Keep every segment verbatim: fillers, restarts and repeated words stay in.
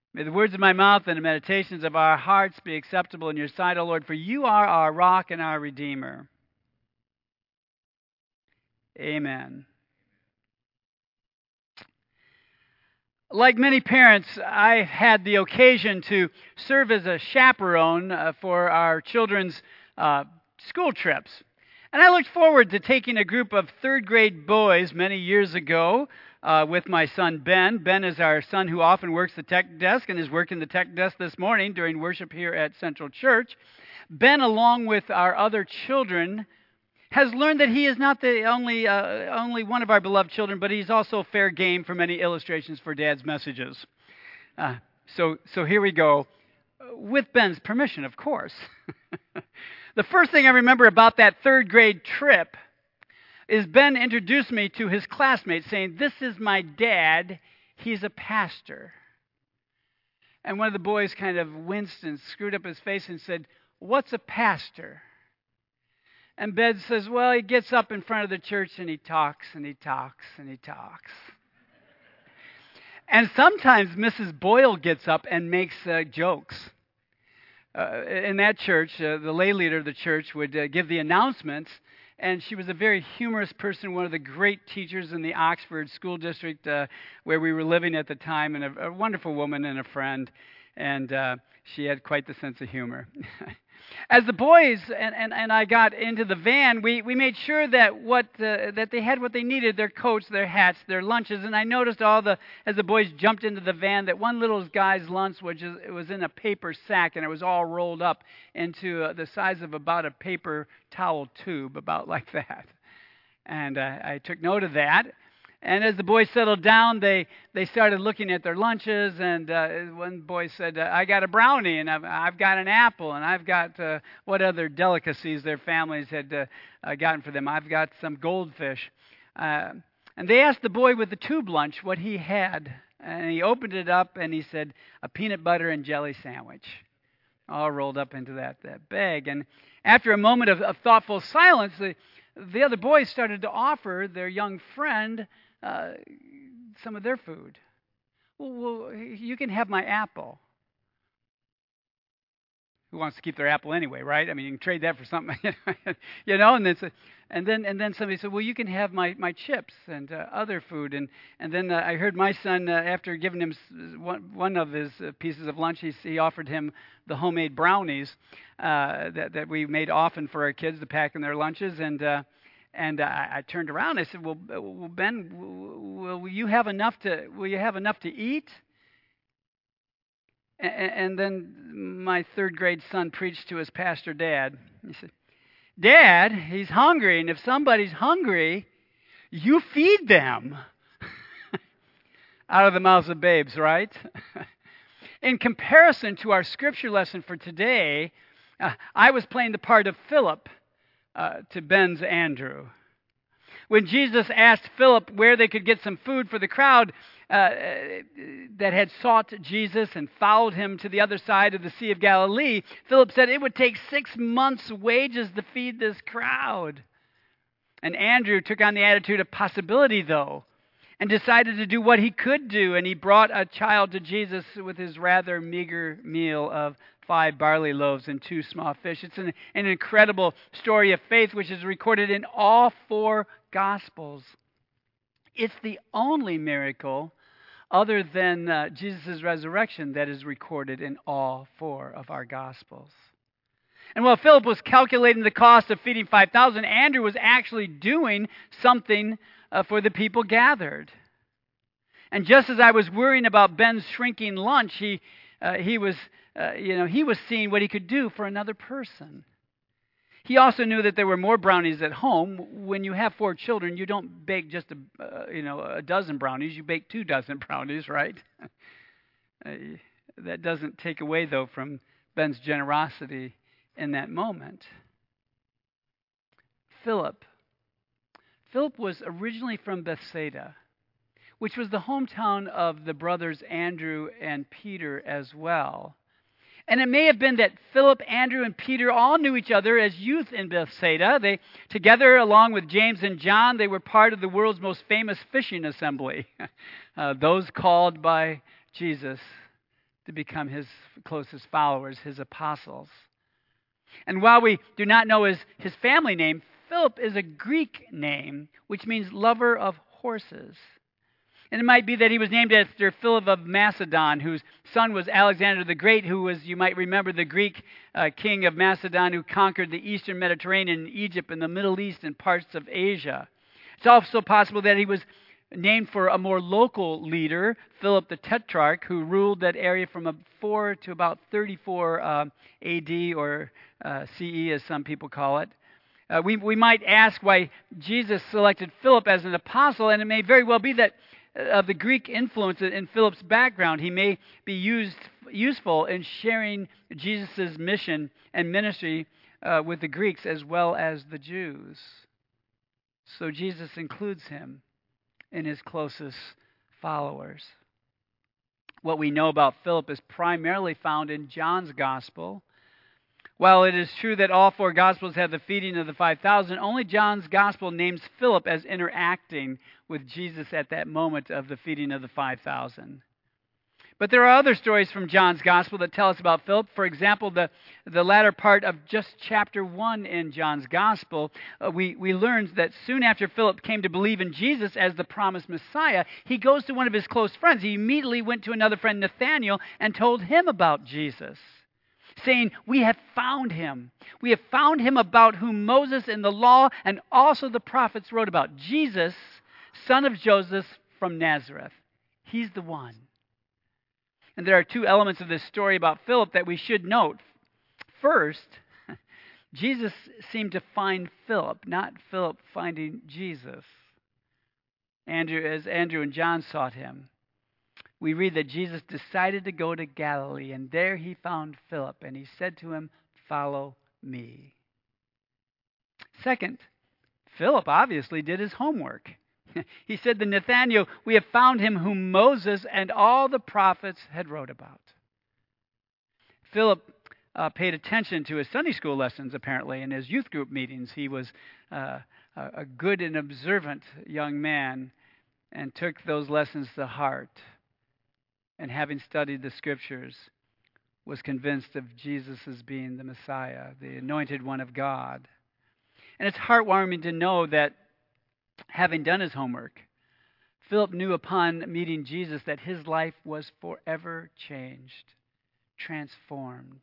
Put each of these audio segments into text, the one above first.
May the words of my mouth and the meditations of our hearts be acceptable in your sight, O Lord, for you are our rock and our Redeemer. Amen. Like many parents, I had the occasion to serve as a chaperone uh, for our children's uh, school trips. And I looked forward to taking a group of third grade boys many years ago uh, with my son Ben. Ben is our son who often works the tech desk and is working the tech desk this morning during worship here at Central Church. Ben, along with our other children, has learned that he is not the only uh, only one of our beloved children, but he's also fair game for many illustrations for Dad's messages. Uh, so, so here we go, with Ben's permission, of course. The first thing I remember about that third grade trip is Ben introduced me to his classmates, saying, "This is my dad. He's a pastor." And one of the boys kind of winced and screwed up his face and said, "What's a pastor?" And Ben says, "Well, he gets up in front of the church and he talks and he talks and he talks." And sometimes Missus Boyle gets up and makes uh, jokes. Uh, in that church, uh, the lay leader of the church would uh, give the announcements, and she was a very humorous person, one of the great teachers in the Oxford School District uh, where we were living at the time, and a, a wonderful woman and a friend, and uh, she had quite the sense of humor. As the boys and, and, and I got into the van, we, we made sure that what uh, that they had what they needed, their coats, their hats, their lunches. And I noticed all the as the boys jumped into the van that one little guy's lunch which is, it was in a paper sack, and it was all rolled up into uh, the size of about a paper towel tube, about like that. And uh, I took note of that. And as the boys settled down, they, they started looking at their lunches, and uh, one boy said, uh, "I got a brownie, and I've, I've got an apple, and I've got uh, what other delicacies their families had uh, uh, gotten for them. I've got some goldfish." Uh, and they asked the boy with the tube lunch what he had, and he opened it up, and he said, "A peanut butter and jelly sandwich," all rolled up into that, that bag. And after a moment of, of thoughtful silence, the, the other boys started to offer their young friend Uh, some of their food. Well, well, you can have my apple. Who wants to keep their apple anyway, right? I mean, you can trade that for something, you know. And then, and then, and then somebody said, "Well, you can have my, my chips and uh, other food." And and then uh, I heard my son, uh, after giving him one, one of his uh, pieces of lunch, he, he offered him the homemade brownies uh, that that we made often for our kids to pack in their lunches. And uh, And I, I turned around. And I said, "Well, well Ben, will, will you have enough to? Will you have enough to eat?" And, and then my third grade son preached to his pastor dad. He said, "Dad, he's hungry, and if somebody's hungry, you feed them." Out of the mouths of babes, right? In comparison to our scripture lesson for today, uh, I was playing the part of Philip Uh, to Ben's Andrew. When Jesus asked Philip where they could get some food for the crowd uh, that had sought Jesus and followed him to the other side of the Sea of Galilee, Philip said it would take six months' wages to feed this crowd. And Andrew took on the attitude of possibility, though, and decided to do what he could do, and he brought a child to Jesus with his rather meager meal of five barley loaves and two small fish. It's an, an incredible story of faith which is recorded in all four Gospels. It's the only miracle other than uh, Jesus' resurrection that is recorded in all four of our Gospels. And while Philip was calculating the cost of feeding five thousand, Andrew was actually doing something uh, for the people gathered. And just as I was worrying about Ben's shrinking lunch, he uh, he was uh, you know he was seeing what he could do for another person. He also knew that there were more brownies at home. When you have four children, you don't bake just a uh, you know a dozen brownies. You bake two dozen brownies, right? uh, that doesn't take away, though, from Ben's generosity in that moment. Philip. Philip was originally from Bethsaida, which was the hometown of the brothers Andrew and Peter as well. And it may have been that Philip, Andrew, and Peter all knew each other as youth in Bethsaida. They, together, along with James and John, they were part of the world's most famous fishing assembly, uh, those called by Jesus to become his closest followers, his apostles. And while we do not know his, his family name, Philip is a Greek name, which means lover of horses. And it might be that he was named after Philip of Macedon, whose son was Alexander the Great, who was, you might remember, the Greek uh, king of Macedon who conquered the eastern Mediterranean, Egypt, and the Middle East and parts of Asia. It's also possible that he was named for a more local leader, Philip the Tetrarch, who ruled that area from four to about thirty-four uh, A D or uh, C E, as some people call it. Uh, we, we might ask why Jesus selected Philip as an apostle, and it may very well be that of the Greek influence in Philip's background, he may be used useful in sharing Jesus' mission and ministry uh, with the Greeks as well as the Jews. So Jesus includes him in his closest followers. What we know about Philip is primarily found in John's Gospel. While it is true that all four Gospels have the feeding of the five thousand, only John's Gospel names Philip as interacting with Jesus at that moment of the feeding of the five thousand. But there are other stories from John's Gospel that tell us about Philip. For example, the, the latter part of just chapter one in John's Gospel, uh, we, we learned that soon after Philip came to believe in Jesus as the promised Messiah, he goes to one of his close friends. He immediately went to another friend, Nathanael, and told him about Jesus, saying, "We have found him. We have found him about whom Moses in the law and also the prophets wrote about, Jesus, son of Joseph from Nazareth." He's the one. And there are two elements of this story about Philip that we should note. First, Jesus seemed to find Philip, not Philip finding Jesus. Andrew, as Andrew and John sought him, we read that Jesus decided to go to Galilee, and there he found Philip, and he said to him, "Follow me." Second, Philip obviously did his homework. He said to Nathanael, "We have found him whom Moses and all the prophets had wrote about." Philip uh, paid attention to his Sunday school lessons, apparently, in his youth group meetings. He was uh, a good and observant young man and took those lessons to heart. And having studied the Scriptures, was convinced of Jesus as being the Messiah, the anointed one of God. And it's heartwarming to know that, having done his homework, Philip knew upon meeting Jesus that his life was forever changed, transformed.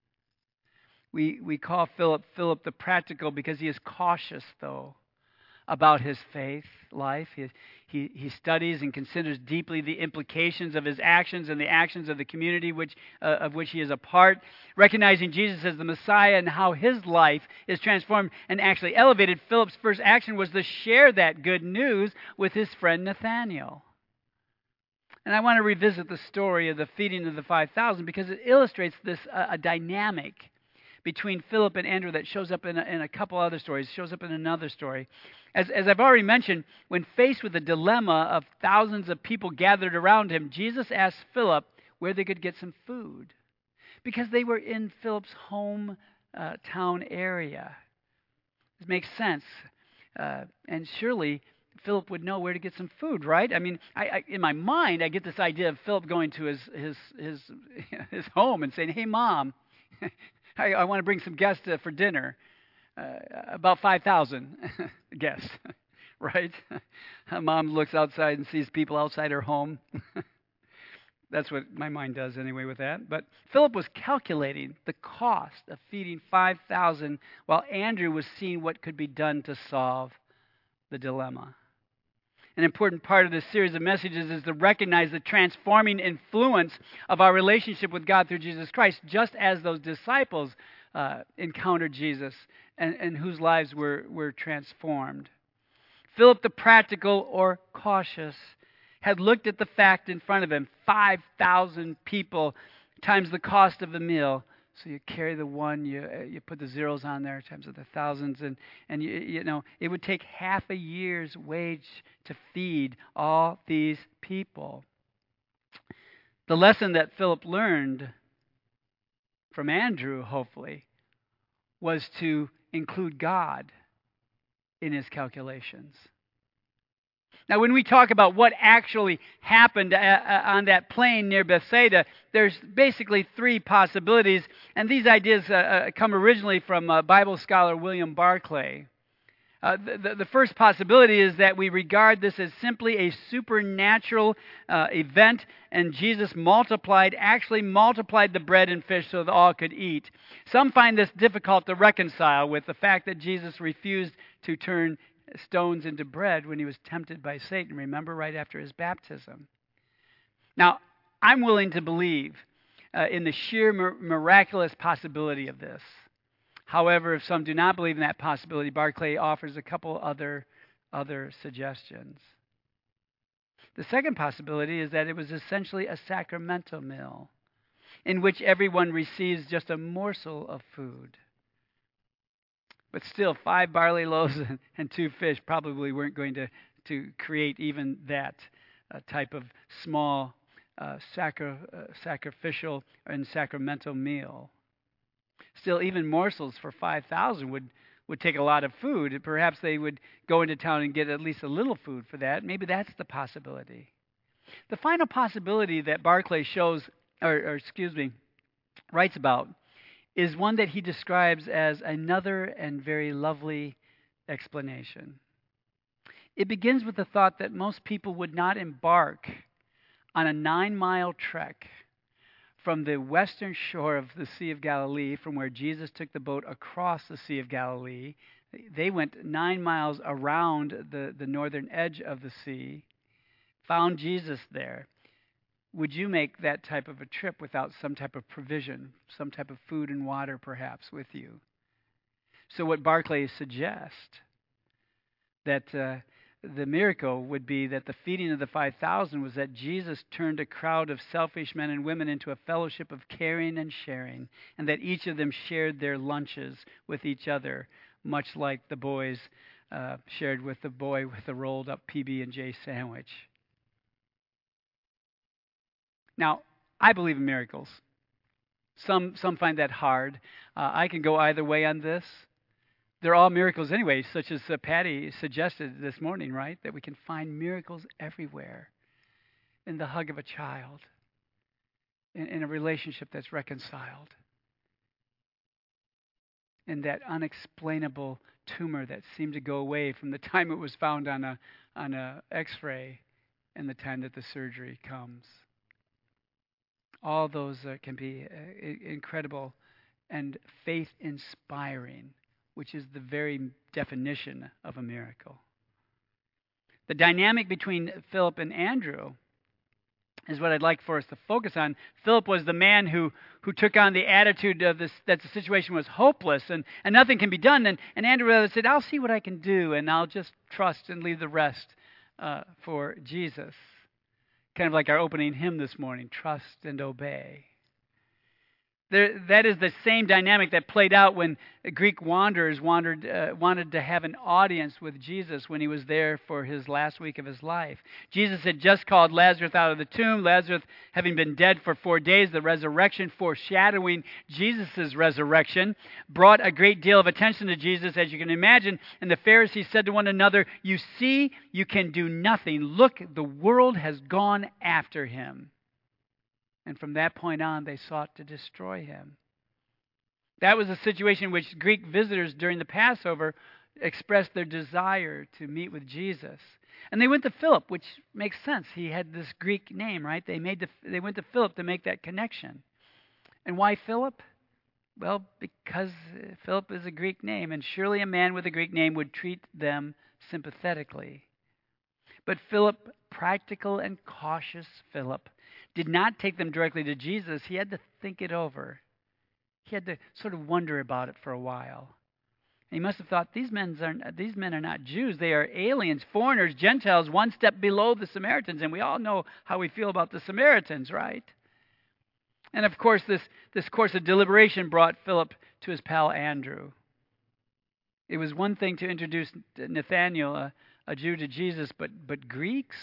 We, we call Philip Philip the practical because he is cautious, though, about his faith life. He, he, he studies and considers deeply the implications of his actions and the actions of the community which, uh, of which he is a part, recognizing Jesus as the Messiah and how his life is transformed and actually elevated. Philip's first action was to share that good news with his friend Nathanael. And I want to revisit the story of the feeding of the five thousand because it illustrates this uh, a dynamic between Philip and Andrew that shows up in a, in a couple other stories, shows up in another story. As, as I've already mentioned, when faced with the dilemma of thousands of people gathered around him, Jesus asked Philip where they could get some food because they were in Philip's home uh, town area. This makes sense. Uh, and surely Philip would know where to get some food, right? I mean, I, I, in my mind, I get this idea of Philip going to his his his, his home and saying, "Hey, Mom, I, I want to bring some guests uh, for dinner." Uh, about five thousand guests, right? Mom looks outside and sees people outside her home. That's what my mind does anyway with that. But Philip was calculating the cost of feeding five thousand while Andrew was seeing what could be done to solve the dilemma. An important part of this series of messages is to recognize the transforming influence of our relationship with God through Jesus Christ, just as those disciples uh, encountered Jesus and, and whose lives were, were transformed. Philip the practical or cautious had looked at the fact in front of him, five thousand people times the cost of the meal. So you carry the one, you you put the zeros on there times the thousands, and, and you, you know, it would take half a year's wage to feed all these people. The lesson that Philip learned from Andrew, hopefully, was to include God in his calculations. Now, when we talk about what actually happened uh, uh, on that plain near Bethsaida, there's basically three possibilities, and these ideas uh, uh, come originally from uh, Bible scholar William Barclay. Uh, the, the, the first possibility is that we regard this as simply a supernatural uh, event, and Jesus multiplied, actually multiplied the bread and fish so that all could eat. Some find this difficult to reconcile with the fact that Jesus refused to turn stones into bread when he was tempted by Satan, remember, right after his baptism. Now, I'm willing to believe uh, in the sheer mir- miraculous possibility of this. However, if some do not believe in that possibility, Barclay offers a couple other, other suggestions. The second possibility is that it was essentially a sacramental meal in which everyone receives just a morsel of food. But still, five barley loaves and, and two fish probably weren't going to, to create even that uh, type of small uh, sacri- uh, sacrificial and sacramental meal. Still, even morsels for five thousand would, would take a lot of food. Perhaps they would go into town and get at least a little food for that. Maybe that's the possibility. The final possibility that Barclay shows, or, or excuse me, writes about, is one that he describes as another and very lovely explanation. It begins with the thought that most people would not embark on a nine-mile trek from the western shore of the Sea of Galilee, from where Jesus took the boat across the Sea of Galilee. They went nine miles around the, the northern edge of the sea, found Jesus there. Would you make that type of a trip without some type of provision, some type of food and water perhaps with you? So what Barclay suggests, that uh, the miracle would be that the feeding of the five thousand was that Jesus turned a crowd of selfish men and women into a fellowship of caring and sharing, and that each of them shared their lunches with each other, much like the boys uh, shared with the boy with the rolled up P B and J sandwich. Now, I believe in miracles. Some, some find that hard. Uh, I can go either way on this. They're all miracles anyway, such as uh, Patty suggested this morning, right? That we can find miracles everywhere. In the hug of a child, in, in a relationship that's reconciled, in that unexplainable tumor that seemed to go away from the time it was found on a on a X-ray and the time that the surgery comes. All those uh, can be uh, incredible and faith-inspiring, which is the very definition of a miracle. The dynamic between Philip and Andrew is what I'd like for us to focus on. Philip was the man who, who took on the attitude of this, that the situation was hopeless and, and nothing can be done. And, and Andrew said, I'll see what I can do, and I'll just trust and leave the rest uh, for Jesus. Kind of like our opening hymn this morning, Trust and Obey. There, that is the same dynamic that played out when Greek wanderers wandered, uh, wanted to have an audience with Jesus when he was there for his last week of his life. Jesus had just called Lazarus out of the tomb, Lazarus having been dead for four days. The resurrection, foreshadowing Jesus' resurrection, brought a great deal of attention to Jesus, as you can imagine. And the Pharisees said to one another, "You see, you can do nothing. Look, the world has gone after him." And from that point on, they sought to destroy him. That was a situation in which Greek visitors during the Passover expressed their desire to meet with Jesus. And they went to Philip, which makes sense. He had this Greek name, right? They made the, they went to Philip to make that connection. And why Philip? Well, because Philip is a Greek name, and surely a man with a Greek name would treat them sympathetically. But Philip, practical and cautious Philip, did not take them directly to Jesus. He had to think it over. He had to sort of wonder about it for a while. And he must have thought, these men are, these men are not Jews. They are aliens, foreigners, Gentiles, one step below the Samaritans. And we all know how we feel about the Samaritans, right? And of course, this, this course of deliberation brought Philip to his pal Andrew. It was one thing to introduce Nathanael, a, a Jew, to Jesus, but, but Greeks?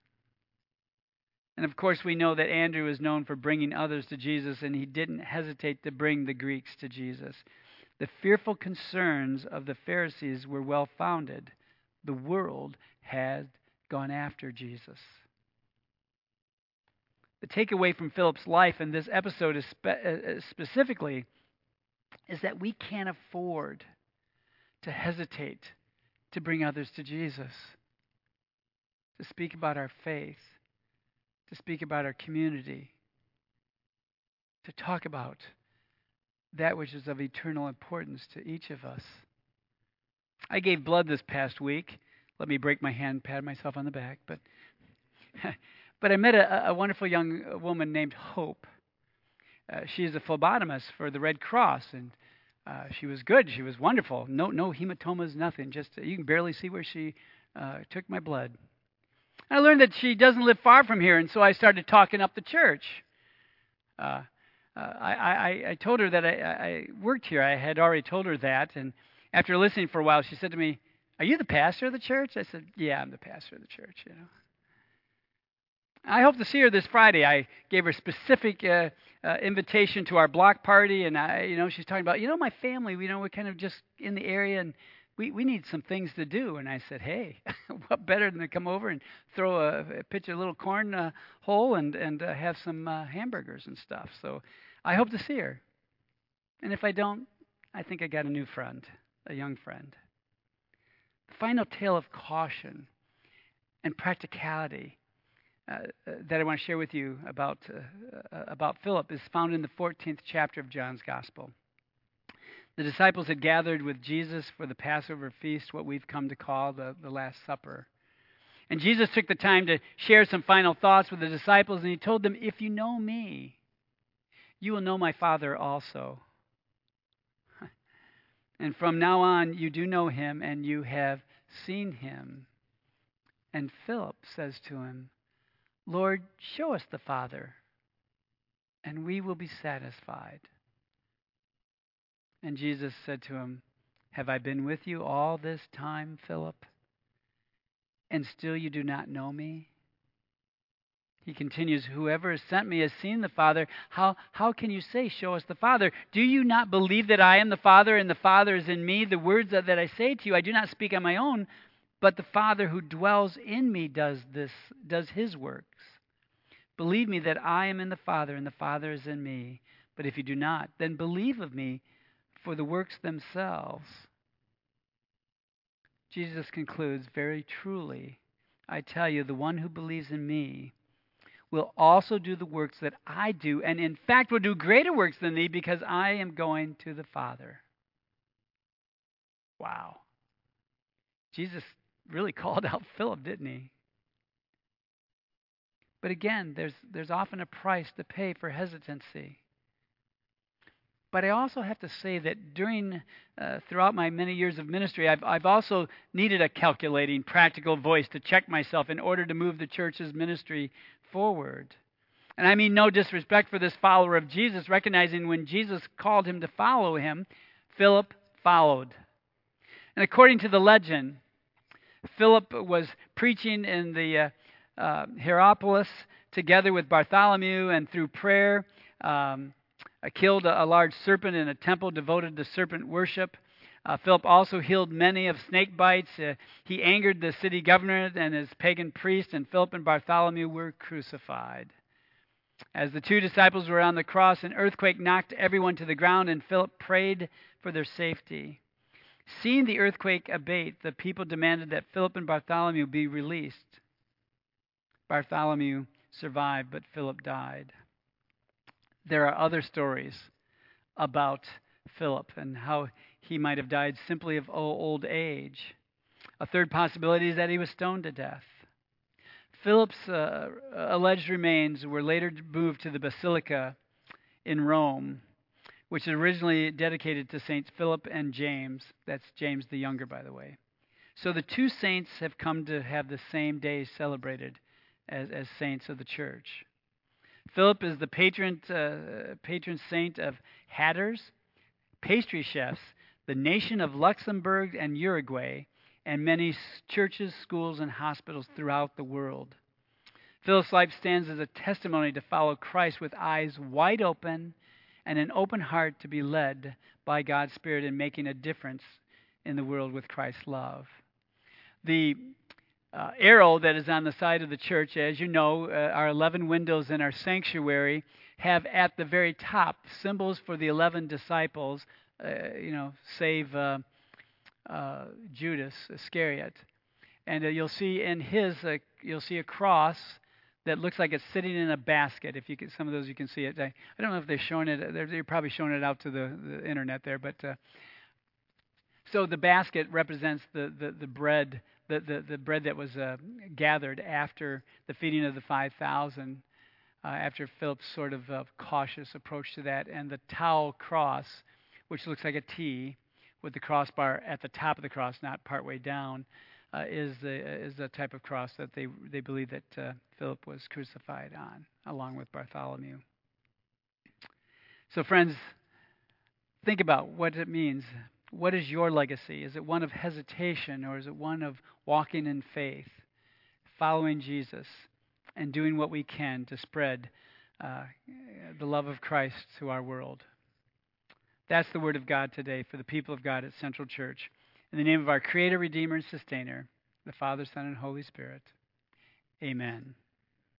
And of course, we know that Andrew is known for bringing others to Jesus, and he didn't hesitate to bring the Greeks to Jesus. The fearful concerns of the Pharisees were well founded. The world had gone after Jesus. The takeaway from Philip's life in this episode is spe- uh, specifically is that we can't afford to hesitate to bring others to Jesus, to speak about our faith, to speak about our community, to talk about that which is of eternal importance to each of us. I gave blood this past week. Let me break my hand, pat myself on the back. But but I met a, a wonderful young woman named Hope. Uh, she is a phlebotomist for the Red Cross, and uh, she was good. She was wonderful. No no hematomas, nothing. Just uh, you can barely see where she uh, took my blood. I learned that she doesn't live far from here, and so I started talking up the church. Uh, uh, I, I, I told her that I, I worked here. I had already told her that, and after listening for a while, she said to me, "Are you the pastor of the church?" I said, "Yeah, I'm the pastor of the church." You know. I hope to see her this Friday. I gave her specific uh, uh, invitation to our block party, and I, you know, she's talking about, you know, my family. You know, we're kind of just in the area, and we, we need some things to do. And I said, hey, what better than to come over and throw a, a pitch a little corn uh, hole and and uh, have some uh, hamburgers and stuff. So I hope to see her. And if I don't, I think I got a new friend, a young friend. The final tale of caution and practicality Uh, uh, that I want to share with you about uh, uh, about Philip is found in the fourteenth chapter of John's Gospel. The disciples had gathered with Jesus for the Passover feast, what we've come to call the, the Last Supper. And Jesus took the time to share some final thoughts with the disciples, and he told them, if you know me, you will know my Father also. And from now on, you do know him, and you have seen him. And Philip says to him, Lord, show us the Father, and we will be satisfied. And Jesus said to him, have I been with you all this time, Philip, and still you do not know me? He continues, whoever has sent me has seen the Father. How, how can you say, show us the Father? Do you not believe that I am the Father, and the Father is in me? The words that, that I say to you, I do not speak on my own, but the Father who dwells in me does this, does his works. Believe me that I am in the Father, and the Father is in me. But if you do not, then believe of me for the works themselves. Jesus concludes, very truly, I tell you, the one who believes in me will also do the works that I do, and in fact will do greater works than these, because I am going to the Father. Wow. Jesus really called out Philip, didn't he? But again, there's there's often a price to pay for hesitancy. But I also have to say that during, uh, throughout my many years of ministry, I've I've also needed a calculating, practical voice to check myself in order to move the church's ministry forward. And I mean no disrespect for this follower of Jesus, recognizing when Jesus called him to follow him, Philip followed. And according to the legend, Philip was preaching in the uh, uh, Hierapolis together with Bartholomew, and through prayer, um, uh, killed a, a large serpent in a temple devoted to serpent worship. Uh, Philip also healed many of snake bites. Uh, he angered the city governor and his pagan priest, and Philip and Bartholomew were crucified. As the two disciples were on the cross, an earthquake knocked everyone to the ground, and Philip prayed for their safety. Seeing the earthquake abate, the people demanded that Philip and Bartholomew be released. Bartholomew survived, but Philip died. There are other stories about Philip and how he might have died simply of old age. A third possibility is that he was stoned to death. Philip's uh, alleged remains were later moved to the Basilica in Rome, which is originally dedicated to Saints Philip and James. That's James the Younger, by the way. So the two saints have come to have the same day celebrated as, as saints of the church. Philip is the patron, uh, patron saint of hatters, pastry chefs, the nation of Luxembourg and Uruguay, and many churches, schools, and hospitals throughout the world. Philip's life stands as a testimony to follow Christ with eyes wide open and an open heart to be led by God's Spirit in making a difference in the world with Christ's love. The uh, arrow that is on the side of the church, as you know, uh, our eleven windows in our sanctuary have at the very top symbols for the eleven disciples, uh, you know, save uh, uh, Judas Iscariot. And uh, you'll see in his, uh, you'll see a cross that looks like it's sitting in a basket. If you can, some of those you can see it. I, I don't know if they're showing it. They're, they're probably showing it out to the, the internet there. But uh, so the basket represents the the, the bread, the, the the bread that was uh, gathered after the feeding of the five thousand. Uh, after Philip's sort of uh, cautious approach to that, and the tau cross, which looks like a T, with the crossbar at the top of the cross, not partway down. Uh, is the is the type of cross that they they believe that uh, Philip was crucified on, along with Bartholomew. So, friends, think about what it means. What is your legacy? Is it one of hesitation, or is it one of walking in faith, following Jesus, and doing what we can to spread uh, the love of Christ to our world? That's the word of God today for the people of God at Central Church. In the name of our Creator, Redeemer, and Sustainer, the Father, Son, and Holy Spirit. Amen.